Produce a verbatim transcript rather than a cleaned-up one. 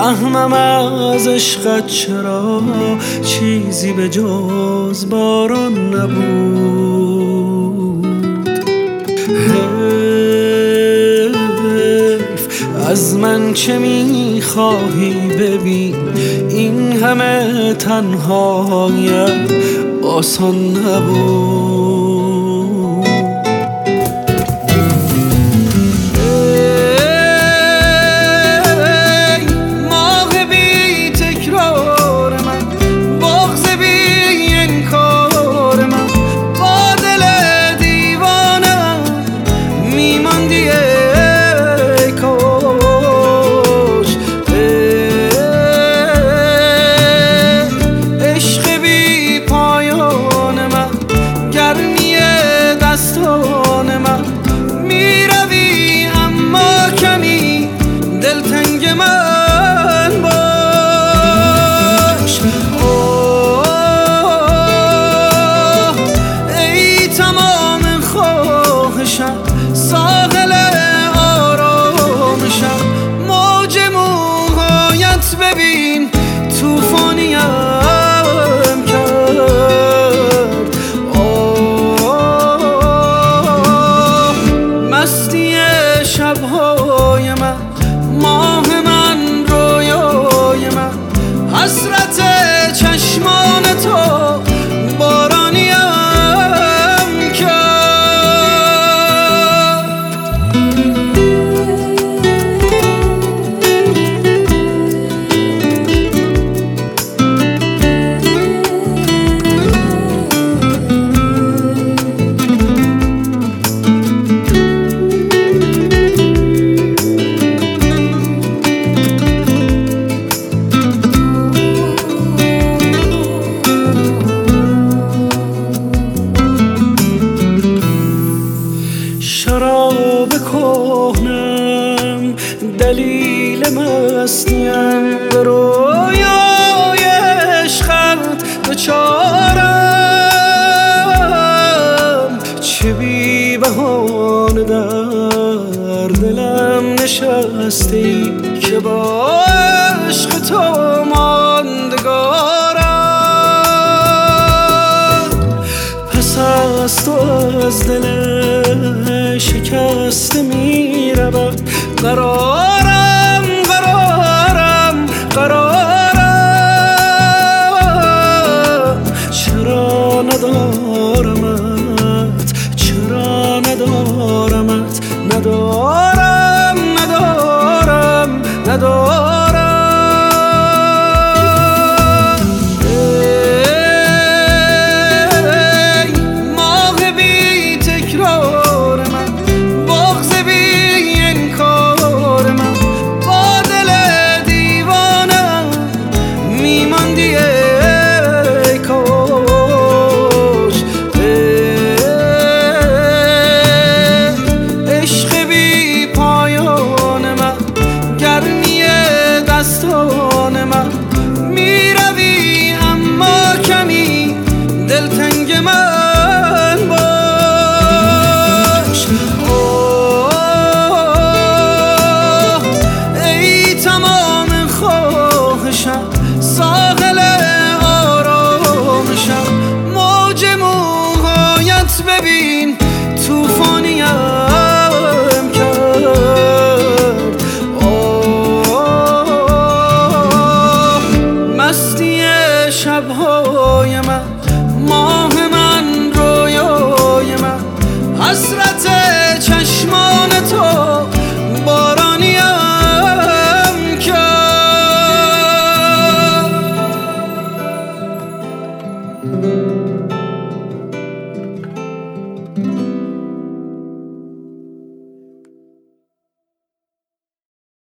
نفهمم از عشقت چرا چیزی به جز باران نبود. حیف از من چه میخواهی ببین، این همه تنهایت آسان نبود. ساحل آرامشم، موج موهایت ببین توفانیم کرد. آه مستی شبهای من، ماه من، رویای من، حسرت چشمان تو بارانیم شراب کهنم، دلیل مستیم، به رویای عشقت دچارم. چه بی بهانه در دلم نشستی که با عشق تو ماندگارم. پس از تو از دل شکسته می رود قرارم.